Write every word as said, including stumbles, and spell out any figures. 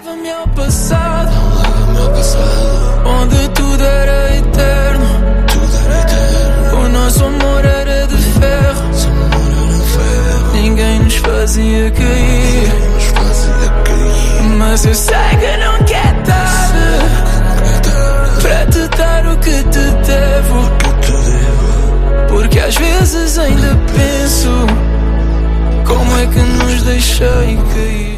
leva-me ao passado, leva-me ao passado, onde tudo era eterno, tudo era eterno. o nosso amor era de ferro, Nosso amor era de ferro. ninguém nos fazia cair, Ninguém nos fazia cair. mas eu sei que nunca é tarde para te dar o que te devo, Que te devo. porque às vezes ainda penso como é que nos deixei cair.